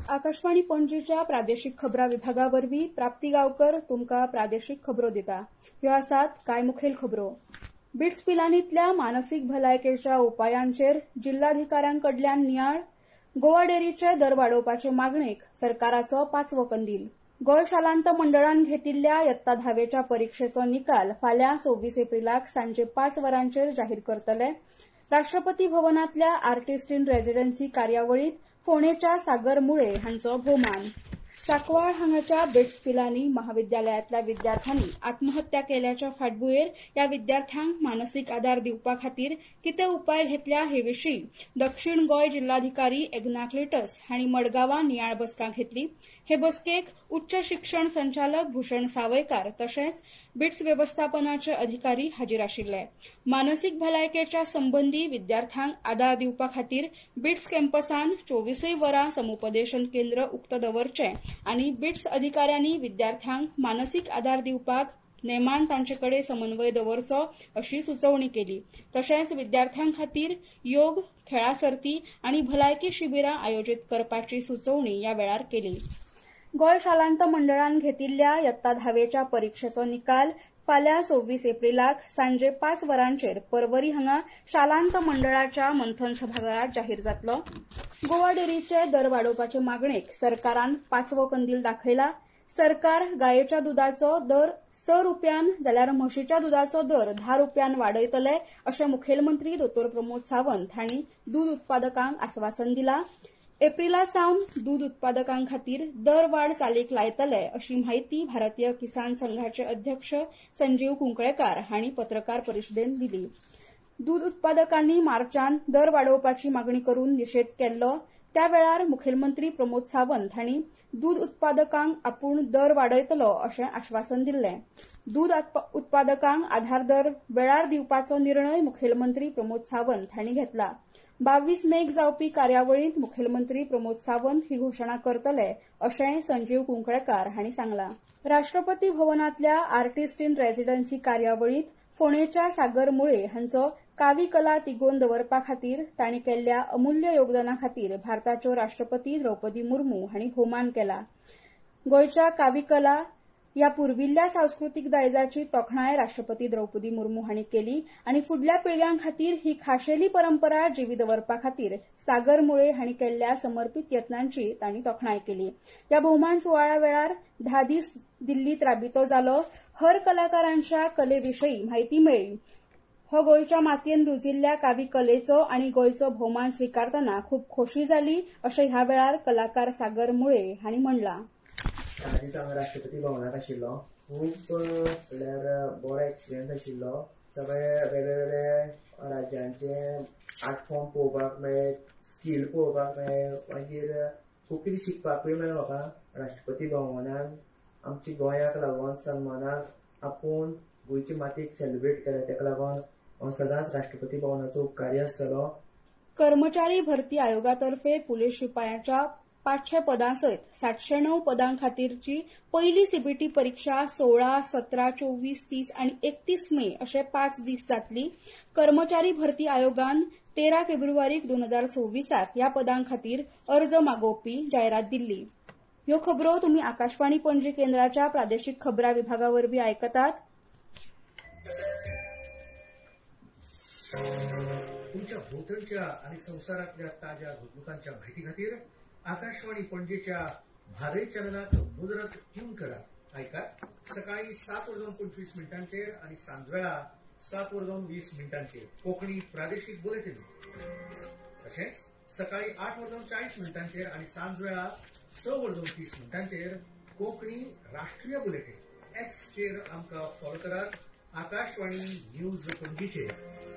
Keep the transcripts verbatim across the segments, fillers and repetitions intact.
आकाशवाणी पणजीच्या प्रादेशीक खबरां विभागा वरवीं प्राप्ती गांवकर तुमकां प्रादेशीक खबरो दिता. ह्यो आसात कांय मुखेल खबरो. बिट्स पिलानींतल्या मानसीक भलायकेच्या उपायांचेर जिल्हाधिकाऱ्यांकडल्यान नियाळ. गोवा डेअरीचे दर वाडोवपाचे मागणेक सरकाराचो पांचवो कंदील. गोंय शालांत मंडळान घेतिल्ल्या यत्ता धावेच्या परीक्षेचो निकाल फाल्यां सव्वीस एप्रिलाक सांजे पांच वरांचेर जाहीर करतले. राष्ट्रपती भवनांतल्या आर्टिस्ट इन रेसिडेन्सी कार्यावळीत फोंडेच्या सागर मुळे हांचो भोवमान. सांकवाळ हांगाच्या बिट्स पिलानी महाविद्यालयांतल्या विद्यार्थ्यांनी आत्महत्या केल्याच्या फाटभुंयेर ह्या विद्यार्थ्यांक मानसीक आदार दिवपा खातीर कितें उपाय घेतल्या हे विशीं दक्षिण गोंय जिल्हाधिकारी एग्नाक्लिटस हांणी मडगांवां नियाळ बसका घेतली. हे बसकेक उच्च शिक्षण संचालक भूषण सावयकार तशेंच बिट्स वेवस्थापनाचे अधिकारी हाजीर आशिल्ले. मानसीक भलायकेच्या संबंधी विद्यार्थ्यांक आदार दिवपा खातीर बिट्स कॅम्पसांत चोवीसय वरां समुपदेशन केंद्र उक्त दवरचें आनी बिट्स अधिकाऱ्यांनी विद्यार्थ्यांक मानसीक आदार दिवपाक नेमान तांचेकडेन समन्वय दवरचो अशी सुचोवणी केली. तशेंच विद्यार्थ्यां खातीर योग, खेळा सर्ती आनी भलायकी शिबिरां आयोजीत करपाची सुचोवणी ह्या वेळार केली. गोंय शालांत मंडळान घेतिल्ल्या यत्ता धावेच्या परीक्षेचो निकाल फाल्यां सव्वीस एप्रिलाक सांजे पांच वरांचेर पर्वरी हांगा शालांत मंडळाच्या मंथन सभाघरात जाहीर जातलो. गोवा डेअरीचे दर वाडोवपाचे मागणेक सरकारान पांचवो कंदील दाखयला. सरकार गायेच्या दुधाचो दर स रुपयान जाल्यार म्हशीच्या दुधाचो दर धा रुपयान वाडयतले अशें मुखेलमंत्री दोतोर प्रमोद सावंत हांणी दूध उत्पादकांक आस्वासन दिलां. एप्रिला सावन दूध उत्पादकां खातीर दर वाड चालीक लायतले अशी माहिती भारतीय किसान संघाचे अध्यक्ष संजीव कुंकळेकार हांणी पत्रकार परिशदेंत दिली. दूध उत्पादकांनी मार्चान दर वाडोवपाची मागणी करून निशेध केल्लो. त्या वेळार मुखेलमंत्री प्रमोद सावंत हांणी दूध उत्पादकांक आपूण दर वाडयतलो अशें आश्वासन दिल्लें. दूध उत्पादकांक आधार दर वेळार दिवपाचो निर्णय मुखेलमंत्री प्रमोद सावंत हांणी घेतला. बावीस मेक जावपी कार्यावळींत मुखेलमंत्री प्रमोद सावंत ही घोशणा करतले अशें संजीव कुंकळेकार हांणी सांगलां. राष्ट्रपती भवनांतल्या आर्टिस्ट इन रेसिडेन्सी कार्यावळींत फोंडेच्या सागर मुळे हांचो कावी कला तिगोवन दवरपा खातीर तांणी केल्ल्या अमुल्य योगदाना खातीर भारताच्यो राष्ट्रपती द्रौपदी मुर्मू हांणी भोवमान केला. गोंयच्या कावी कला ह्या पुर्विल्ल्या सांस्कृतीक दायजाची तोखणाय राष्ट्रपती द्रौपदी मुर्मू हांणी केली आनी फुडल्या पिळग्यां खातीर ही खाशेली परंपरा जिवी दवरपा खातीर सागर मुळे हांणी केल्ल्या समर्पीत यत्नांची तांणी तोखणाय केली. ह्या भोवमान सुवाळ्या वेळार धा दीस दिल्लीत राबितो जालो. हेर कलाकारांच्या कलेविशीं म्हायती मेळ्ळी. हो गोंयच्या मातयेन रुजिल्ल्या कावी कलेचो आनी गोंयचो भोवमान स्विकारतना खूब खोशी जाली अशें ह्या वेळार कलाकार सागर मुळे हांणी म्हणलां. ह्या दीस हांव राष्ट्रपती भवनांत आशिल्लो. खूब म्हणल्यार बरो एक्सपिरियन्स आशिल्लो. सगळे वेगळे वेगळे राज्यांचे आर्ट फॉर्म पळोवपाक मेळ्ळे, स्कील पळोवपाक मेळ्ळे, मागीर खूब कितें शिकपाकूय मेळ्ळें म्हाका. राष्ट्रपती भवनान आमच्या गोंयाक लागून सन्मानाक आपूण गोंयची मातयेक सेलिब्रेट केलें, ताका लागून हांव सदांच राष्ट्रपती भवनाचो उपकारी आसतलो. कर्मचारी भरती आयोगातर्फे पुलीस शिपायाच्या पाचशे पदां सयत सातशे णव पदां खातीरची पयली सीबीटी परीक्षा सोळा, सतरा, चोवीस, तीस आनी एकतीस मे अशे पाच दीस जातली. कर्मचारी भरती आयोगान तेरा फेब्रुवारीक दोन हजार सव्वीसाक ह्या पदां खातीर अर्ज मागोवपी जायरात दिल्ली. ह्यो खबरो तुमी आकाशवाणी पणजी केंद्राच्या प्रादेशीक खबरां विभागा वरवीं आयकतात. तुमच्या भोवतणच्या आणि संसारातल्या ताज्या घडणुकांच्या माहिती खातीर आकाशवाणी पणजेच्या म्हादय चॅनलाक मुजरत ट्यून करा. ऐका सकाळी सात वरजोन पंचवीस मिनिटांचेर आणि सांजवेळा सात वरजोन वीस मिनिटांचेर कोंकणी प्रादेशीक बुलेटिन. तशेंच सकाळी आठ वरजोन चाळीस मिनिटांचेर आणि सांजवेळा स वरजोन तीस मिनिटांचेर कोंकणी राष्ट्रीय बुलेटिन. एक्सचेर आमकां फॉलो करात. आकाशवाणी न्यूज पणजीचेर.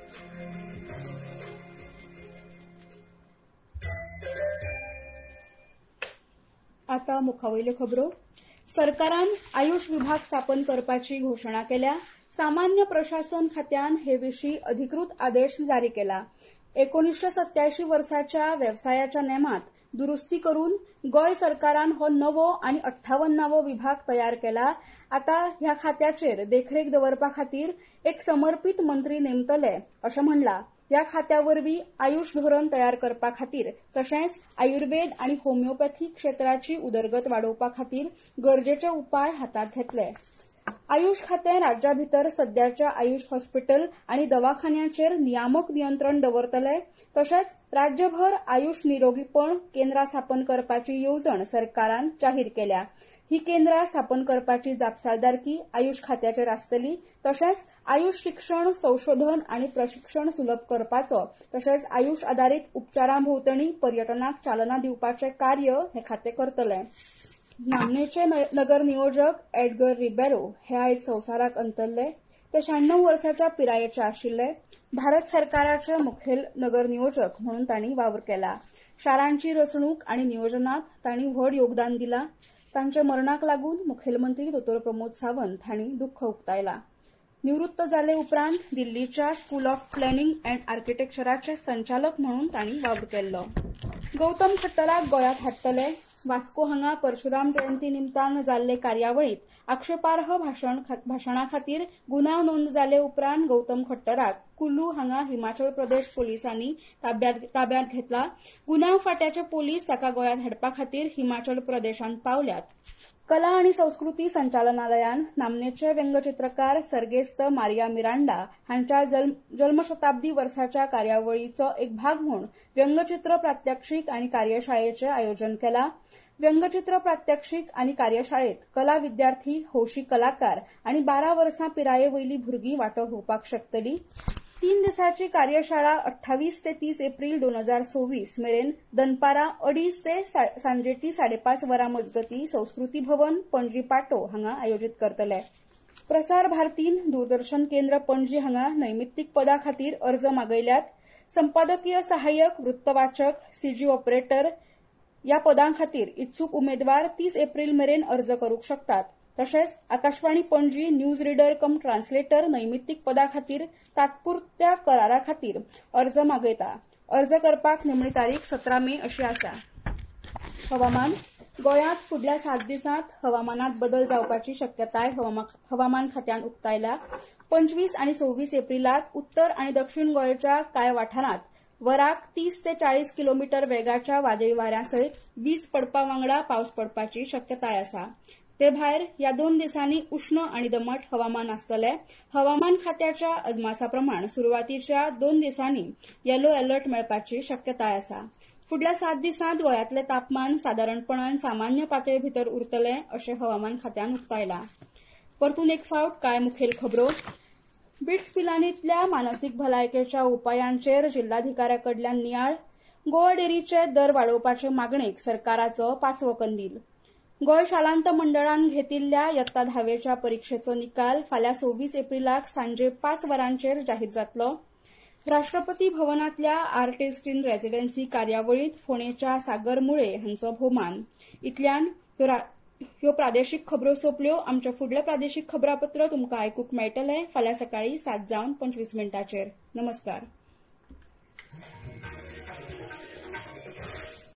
आता मुखावयल्यो खबरो. सरकारान आयुष विभाग स्थापन करपाची घोशणा केल्या. सामान्य प्रशासन खात्यान हे विशीं अधिकृत आदेश जारी केला. एकोणीसशे सत्यायंशी वर्साच्या वेवसायाच्या नेमात दुरुस्ती करून गोंय सरकारान हो नवो आनी अठ्ठावन्नावो विभाग तयार केला. आता ह्या खात्याचेर देखरेख दवरपा खातीर एक समर्पीत मंत्री नेमतले अशें म्हणलां. ह्या खात्यावरवी आयुष धोरण तयार करपा खातीर तशेंच आयुर्वेद आनी होमिओपॅथी क्षेत्राची उदरगत वाडोवपा खातीर गरजेचे उपाय हातांत घेतले. आयुष खातें राज्या भितर सध्याच्या आयुष हॉस्पिटल आनी दवाखान्यांचेर नियामक नियंत्रण दवरतले. तशेंच राज्यभर आयुष निरोगीपण केंद्रां स्थापन करपाची येवजण सरकारान जाहीर केल्या. ही केंद्रां स्थापन करपाची जापसालदारकी आयुष खात्याचेर आसतली. तशेंच आयुष शिक्षण, संशोधन आनी प्रशिक्षण सुलभ करपाचो तशेंच आयुष आधारीत उपचारांभोवतणी पर्यटनाक चालना दिवपाचें कार्य हे खातें करतले. नामनेचे नगर नियोजक एडगर रिबेरो हे आयज संवसाराक अंतरले. ते शहाण्णव वर्साच्या पिरायेचे आशिल्ले. भारत सरकाराचे मुखेल नगर नियोजक म्हणून तांणी वावर केला. शारांची रचणूक आनी नियोजनात तांणी व्हड योगदान दिलां. तांच्या मरणाक लागून मुखेलमंत्री दोतोर प्रमोद सावंत हांणी दुख्ख उक्तायला. निवृत्त जाले उपरांत दिल्लीच्या स्कूल ऑफ प्लॅनिंग अँड आर्किटेक्चराचे संचालक म्हणून तांणी वावर केल्लो. गौतम खट्टराक गोंयांत हाडटले. वास्को हांगा परशुराम जयंती निमतान जाल्ले कार्यावळीत आक्षेपार्ह भाशणा खातीर गुन्यांव नोंद जाले उपरांत गौतम खट्टराक कुल्लू हांगा हिमाचल प्रदेश पोलिसांनी ताब्यांत घेतला. गुन्यांव फाट्याचे पोलीस ताका गोंयांत हाडपा खातीर हिमाचल प्रदेशांत पावल्यात. कला आनी संस्कृती संचालनालयान नामनेचे व्यंगचित्रकार सर्गेस्त मारिया मिरांडा हांच्या जल्मशताब्दी वर्साच्या कार्यावळीचो एक भाग म्हूण व्यंगचित्र प्रात्यक्षिक आनी कार्यशाळेचे आयोजन केला. व्यंगचित्र प्रात्यक्षिक आनी कार्यशाळेत कला विद्यार्थी, हौशी कलाकार आनी बारा वर्सां पिराये वयली भुरगीं वांटो घेवपाक शकतली. तीन दिसाची कार्यशाळा अठ्ठावीस ते तीस एप्रील दोन हजार सव्वीस मेरेन दनपारां अडीच ते सांजेची साडेपाच वरां मजगती संस्कृती भवन पणजी पाटो हांगा आयोजीत करतले. प्रसार भारतीन दूरदर्शन केंद्र पणजी हांगा नैमित्तीक पदा खातीर अर्ज मागयल्यात. संपादकीय सहाय्यक, वृत्तवाचक, सीजी ऑपरेटर या पदां खातीर इत्सूक उमेदवार तीस एप्रील मेरेन अर्ज करूंक शकतात. तशेंच Akashvani Panaji news reader cum translator नैमित्तीक पदा खातीर तात्पुरत्या करारा खातीर अर्ज मागयता. अर्ज करपाक निमणी तारीख सतरा मे अशी आसा. हवामान. गोंयांत फुडल्या सात दिसांत हवामानात बदल जावपाची शक्यताय हवामान खात्यान उक्तायल्या. पंचवीस आनी सव्वीस एप्रिलाक उत्तर आनी दक्षिण गोंयच्या कांय वाठारांत वराक तीस ते चाळीस किलोमीटर वेगाच्या वादळी वाऱ्यासयत वीज पडपा वांगडा पावस पडपाची शक्यताय आसा. ते भायर ह्या दोन दिसांनी उष्ण आनी दमट हवामान आसतले. हवामान खात्याच्या अदमासा प्रमाण सुरवातीच्या दोन दिसांनी येलो अलर्ट मेळपाची शक्यताय आसा. फुडल्या सात दिसांत गोंयांतले तापमान सादारणपणान सामान्य पातळी भितर उरतले अशें हवामान खात्यान उक्तायला. परतून एक फावट कांय मुखेल खबरो. बिट्स पिलानींतल्या मानसीक भलायकेच्या उपायांचेर जिल्हाधिकाऱ्याकडल्यान नियाळ. गोवा डेरीचे दर वाडोवपाचे मागणेक सरकाराचो पांचवो कंदील. गोंय शालांत मंडळान घेतिल्ल्या यत्ता धावेच्या परीक्षेचो निकाल फाल्यां सव्वीस एप्रिलाक सांजे पांच वरांचेर जाहीर जातलो. राष्ट्रपती भवनांतल्या आर्टिस्ट इन रेसिडेन्सी कार्यावळींत फोंडेच्या सागर मुळे हांचो भोवमान. इतल्यान ह्यो प्रादेशीक खबरो सोंपल्यो. आमचे फुडले प्रादेशीक खबरापत्र तुमकां आयकूंक मेळटले फाल्यां सकाळीं सात जावन पंचवीस मिनटांचेर. नमस्कार.